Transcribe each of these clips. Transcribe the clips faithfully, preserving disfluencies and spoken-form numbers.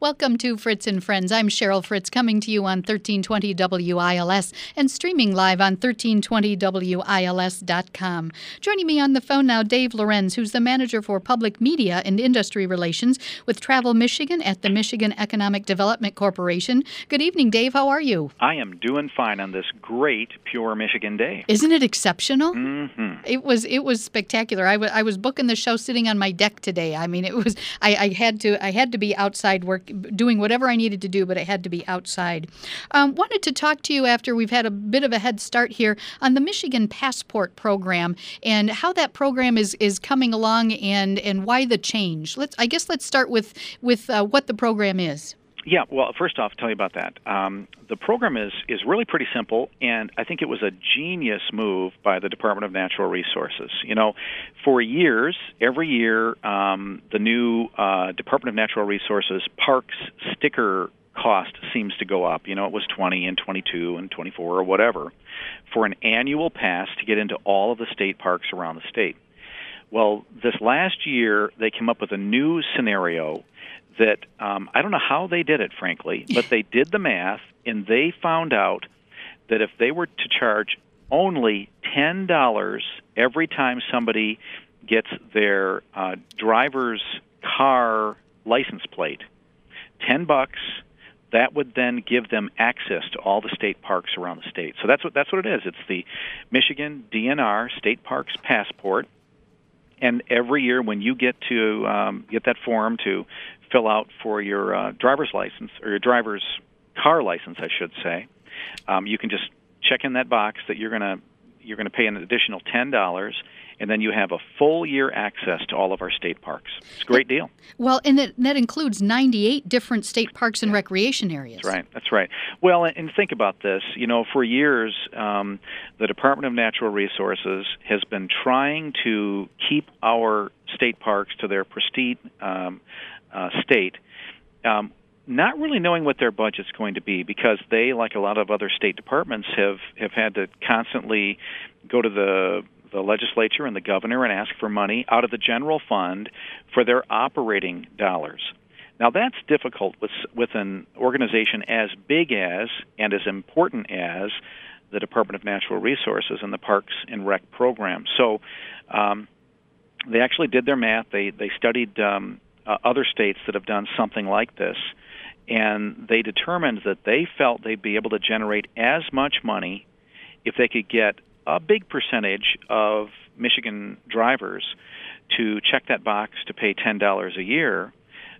Welcome to Fritz and Friends. I'm Cheryl Fritz, coming to you on thirteen twenty W I L S and streaming live on thirteen twenty W I L S dot com. Joining me on the phone now, Dave Lorenz, who's the Manager for Public Media and Industry Relations with Travel Michigan at the Michigan Economic Development Corporation. Good evening, Dave. How are you? I am doing fine on this great, pure Michigan day. Isn't it exceptional? Mm-hmm. It was it was spectacular. I, w- I was booking the show sitting on my deck today. I mean, it was I, I had to I had to be outside work, doing whatever I needed to do, but it had to be outside. Um, wanted to talk to you after we've had a bit of a head start here on the Michigan Passport Program and how that program is is coming along and and why the change. Let's I guess let's start with with uh, what the program is. Yeah, well, first off, tell you about that. Um, the program is, is really pretty simple, and I think it was a genius move by the Department of Natural Resources. You know, for years, every year, um, the new uh, Department of Natural Resources parks sticker cost seems to go up. You know, it was twenty and twenty-two and twenty-four or whatever for an annual pass to get into all of the state parks around the state. Well, this last year, they came up with a new scenario that um, I don't know how they did it, frankly, but they did the math, and they found out that if they were to charge only ten dollars every time somebody gets their uh, driver's car license plate, ten bucks, that would then give them access to all the state parks around the state. So that's what that's what it is. It's the Michigan D N R State Parks Passport. And every year when you get to um, get that form to fill out for your uh, driver's license, or your driver's car license, I should say, um, you can just check in that box that you're gonna you're gonna pay an additional ten dollars, and then you have a full year access to all of our state parks. It's a great deal. Well, and that, that includes ninety-eight different state parks and yeah. recreation areas. That's right. That's right. Well, and, and think about this. You know, for years, um, the Department of Natural Resources has been trying to keep our state parks to their pristine um, uh, state, um, not really knowing what their budget's going to be, because they, like a lot of other state departments, have, have had to constantly go to the the legislature and the governor and ask for money out of the general fund for their operating dollars. Now, that's difficult with with an organization as big as and as important as the Department of Natural Resources and the Parks and Rec program. So um, they actually did their math. They, they studied um, uh, other states that have done something like this, and they determined that they felt they'd be able to generate as much money if they could get a big percentage of Michigan drivers to check that box to pay ten dollars a year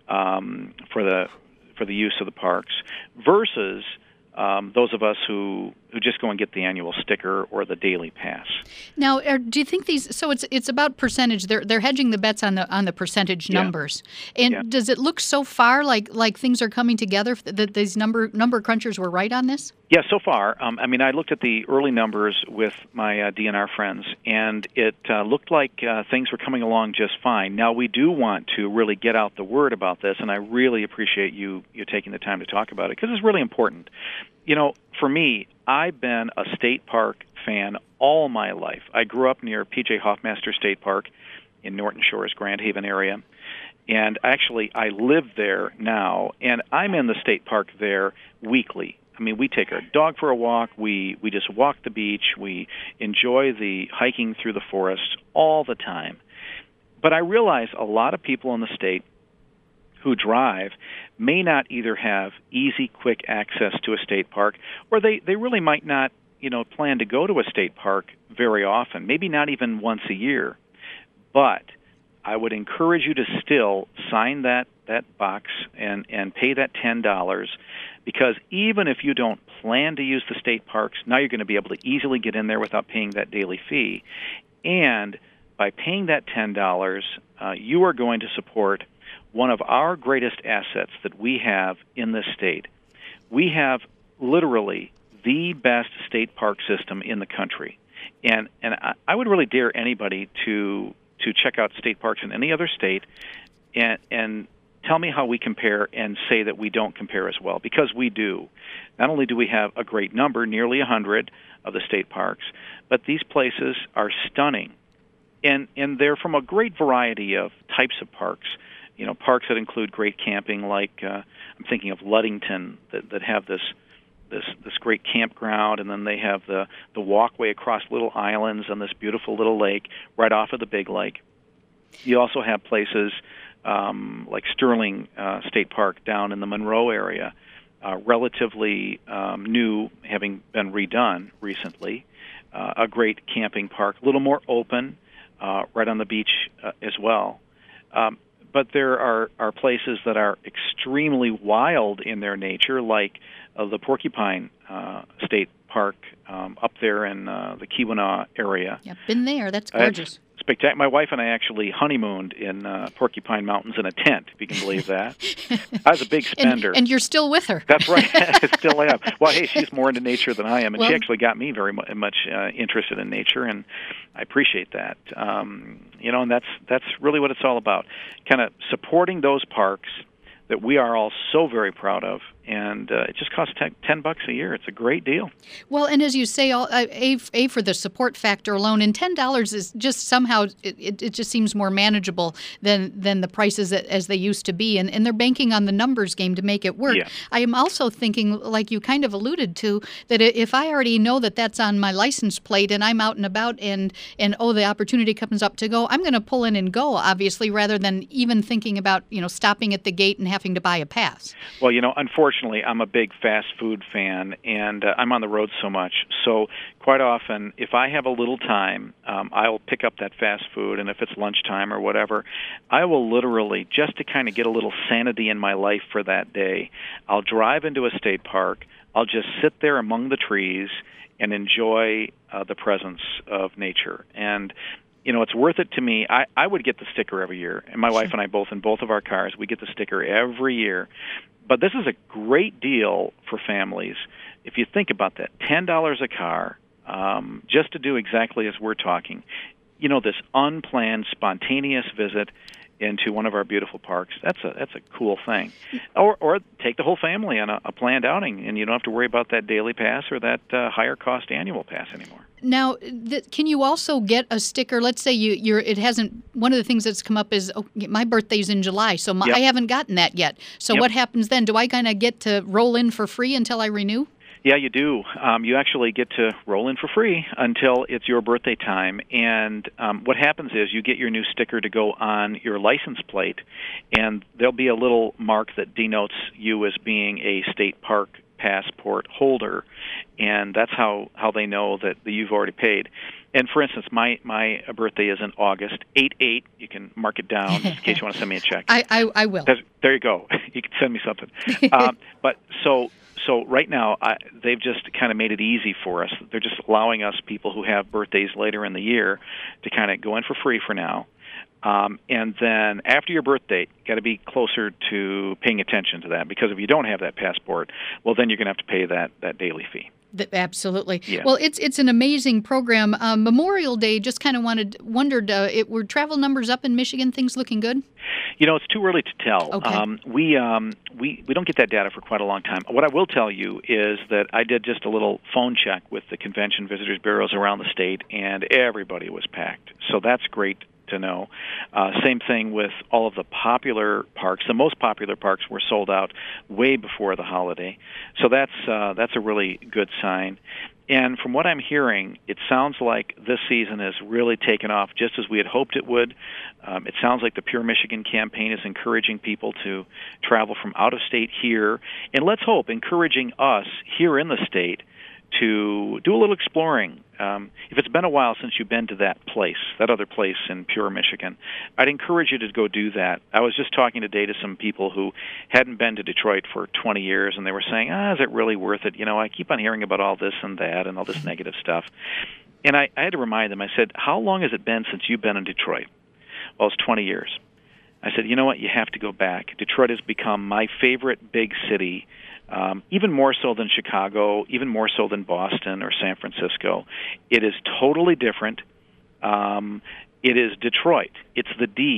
um, for the for the use of the parks, versus um, those of us who, who just go and get the annual sticker or the daily pass. Now, are, do you think these? So it's it's about percentage. They're they're hedging the bets on the on the percentage yeah. numbers. And yeah. does it look so far like like things are coming together that these number number crunchers were right on this? Yeah, so far. Um, I mean, I looked at the early numbers with my uh, D N R friends, and it uh, looked like uh, things were coming along just fine. Now, we do want to really get out the word about this, and I really appreciate you you taking the time to talk about it, because it's really important. You know, for me, I've been a state park fan all my life. I grew up near P J Hoffmaster State Park in Norton Shores, Grand Haven area, and actually I live there now, and I'm in the state park there weekly. I mean, we take our dog for a walk, we, we just walk the beach, we enjoy the hiking through the forest all the time. But I realize a lot of people in the state who drive may not either have easy, quick access to a state park, or they, they really might not, you know, plan to go to a state park very often, maybe not even once a year. But I would encourage you to still sign that, that box and, and pay that ten dollars, because even if you don't plan to use the state parks, now you're going to be able to easily get in there without paying that daily fee. And by paying that ten dollars, uh, you are going to support one of our greatest assets that we have in this state. We have literally the best state park system in the country. And and I, I would really dare anybody to to check out state parks in any other state and and tell me how we compare and say that we don't compare as well, because we do. Not only do we have a great number, nearly one hundred of the state parks, but these places are stunning. And and they're from a great variety of types of parks. you know, parks that include great camping, like uh, I'm thinking of Ludington, that, that have this this this great campground, and then they have the the walkway across little islands on this beautiful little lake right off of the big lake. You also have places um, like Sterling uh, State Park down in the Monroe area, uh, relatively um, new, having been redone recently. Uh, a great camping park, a little more open, uh, right on the beach uh, as well. Um, but there are, are places that are extremely wild in their nature, like uh, the Porcupine uh, State Park um, up there in uh, the Keweenaw area. Yeah, been there. That's gorgeous. Uh, Spectacular. My wife and I actually honeymooned in uh, Porcupine Mountains in a tent, if you can believe that. I was a big spender. And, and you're still with her. That's right. I still am. Well, hey, she's more into nature than I am, and well, she actually got me very mu- much uh, interested in nature, and I appreciate that. Um, you know, and that's that's really what it's all about, kind of supporting those parks that we are all so very proud of, and uh, it just costs ten, ten bucks a year. It's a great deal. Well, and as you say, all, uh, a, a for the support factor alone, and ten dollars is just somehow it, it, it just seems more manageable than than the prices that, as they used to be, and, and they're banking on the numbers game to make it work. Yeah. I am also thinking, like you kind of alluded to, that if I already know that that's on my license plate and I'm out and about, and and oh, the opportunity comes up to go, I'm going to pull in and go, obviously, rather than even thinking about, you know, stopping at the gate and having to buy a pass. Well, you know, unfortunately, I'm a big fast food fan, and uh, I'm on the road so much. So quite often, if I have a little time, um, I'll pick up that fast food, and if it's lunchtime or whatever, I will literally, just to kind of get a little sanity in my life for that day, I'll drive into a state park, I'll just sit there among the trees and enjoy uh, the presence of nature. And you know, it's worth it to me. I, I would get the sticker every year, and my wife and I both, in both of our cars, we get the sticker every year. But this is a great deal for families. If you think about that, ten dollars a car, um, just to do exactly as we're talking. You know, this unplanned, spontaneous visit into one of our beautiful parks. That's a that's a cool thing. Or or take the whole family on a, a planned outing, and you don't have to worry about that daily pass or that uh, higher cost annual pass anymore. Now, th- can you also get a sticker? Let's say you, you're. It hasn't. One of the things that's come up is oh, my birthday's in July, so my, yep. I haven't gotten that yet. So yep. what happens then? Do I kind of get to roll in for free until I renew? Yeah, you do. Um, you actually get to roll in for free until it's your birthday time. And um, what happens is you get your new sticker to go on your license plate, and there'll be a little mark that denotes you as being a state park passport holder, and that's how, how they know that you've already paid. And for instance, my, my birthday is in August, eight eight. You can mark it down in case you want to send me a check. I, I, I will. There's, there you go. You can send me something. um, but so... So right now, I, they've just kind of made it easy for us. They're just allowing us, people who have birthdays later in the year, to kind of go in for free for now. Um, and then after your birth date, got to be closer to paying attention to that, because if you don't have that passport, well, then you're going to have to pay that, that daily fee. The, absolutely. Yeah. Well, it's it's an amazing program. Um, Memorial Day, just kind of wanted wondered, uh, it, were travel numbers up in Michigan? Things looking good? You know, it's too early to tell. Okay. Um, we um, we we don't get that data for quite a long time. What I will tell you is that I did just a little phone check with the convention visitors bureaus around the state, and everybody was packed. So that's great to know. Uh, same thing with all of the popular parks. The most popular parks were sold out way before the holiday. So that's uh, that's a really good sign. And from what I'm hearing, it sounds like this season has really taken off just as we had hoped it would. Um, it sounds like the Pure Michigan campaign is encouraging people to travel from out of state here, and let's hope encouraging us here in the state to do a little exploring. Um, if it's been a while since you've been to that place, that other place in Pure Michigan, I'd encourage you to go do that. I was just talking today to some people who hadn't been to Detroit for twenty years, and they were saying, ah, is it really worth it? You know, I keep on hearing about all this and that and all this negative stuff. And I, I had to remind them, I said, how long has it been since you've been in Detroit? Well, it's twenty years. I said, you know what, you have to go back. Detroit has become my favorite big city. Um, even more so than Chicago, even more so than Boston or San Francisco. It is totally different. Um, it is Detroit. It's the D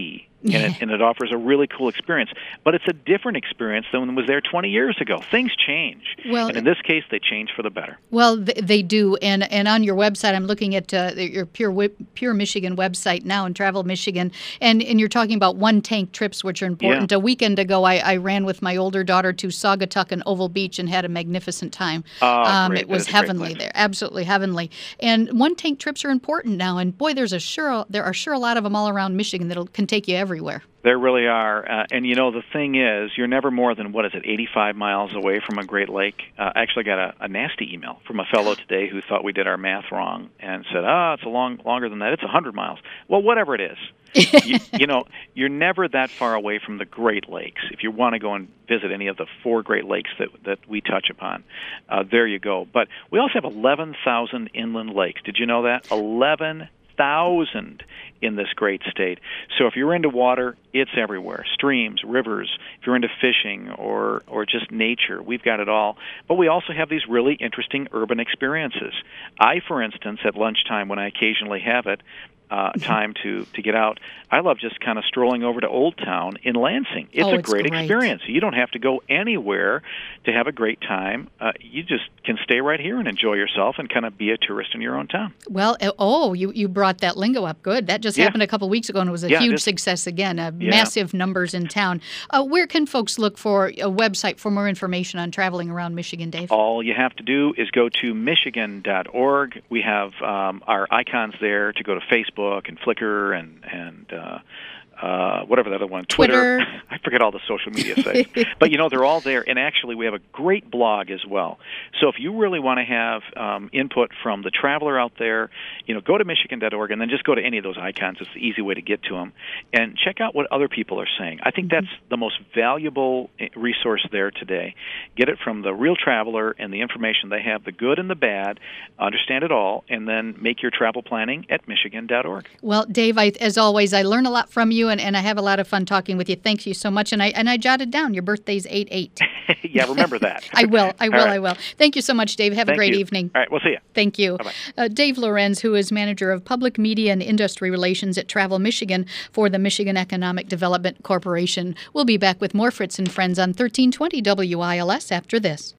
and it, and it offers a really cool experience. But it's a different experience than was there twenty years ago. Things change, Well, and in this case, they change for the better. Well, th- they do, and and on your website, I'm looking at uh, your Pure Wi- Pure Michigan website now, and Travel Michigan, and and you're talking about one tank trips, which are important. Yeah. A weekend ago, I, I ran with my older daughter to Saugatuck and Oval Beach and had a magnificent time. Oh, um, great. It That was is a great heavenly place. there, absolutely heavenly. And one tank trips are important now, and boy, there's a sure there are sure a lot of them all around Michigan that can take you everywhere. There really are. Uh, and, you know, the thing is, you're never more than, what is it, eighty-five miles away from a Great Lake. Uh, I actually got a, a nasty email from a fellow today who thought we did our math wrong and said, ah, it's a long, longer than that. It's one hundred miles. Well, whatever it is, you, you know, you're never that far away from the Great Lakes. If you want to go and visit any of the four Great Lakes that, that we touch upon, uh, there you go. But we also have eleven thousand inland lakes. Did you know that? eleven thousand in this great state. So if you're into water, it's everywhere. Streams, rivers. If you're into fishing or or just nature, we've got it all. But we also have these really interesting urban experiences. I, for instance, at lunchtime when I occasionally have it, uh, time to, to get out, I love just kind of strolling over to Old Town in Lansing. It's Oh, a it's great, great. experience. You don't have to go anywhere to have a great time. Uh, you just can stay right here and enjoy yourself and kind of be a tourist in your own town. Well, uh, oh, you, you brought that lingo up. Good. That just Yeah. happened a couple weeks ago, and it was a Yeah, it huge is. success again. Uh, Yeah. Massive numbers in town. Uh, where can folks look for a website for more information on traveling around Michigan, Dave? All you have to do is go to michigan dot org. We have um, our icons there to go to Facebook and Flickr and and uh, uh, whatever the other one, Twitter. Twitter. I forget all the social media sites. But, you know, they're all there. And actually, we have a great blog as well. So if you really want to have um, input from the traveler out there, you know, go to michigan dot org and then just go to any of those icons. It's the easy way to get to them. And check out what other people are saying. I think that's the most valuable resource there today. Get it from the real traveler and the information they have, the good and the bad, understand it all, and then make your travel planning at michigan dot org. Well, Dave, I, as always, I learn a lot from you, and, and I have a lot of fun talking with you. Thank you so much. And I and I jotted down your birthday's eight eight. Yeah, remember that. I will. I will. All right. I will. Thank you so much, Dave. Have Thank a great you. evening. All right, we'll see you. Thank you. Bye-bye. Uh, Dave Lorenz, who is Manager of Public Media and Industry Relations at Travel Michigan for the Michigan Economic Development Corporation. We'll be back with more Fritz and Friends on thirteen twenty W I L S after this.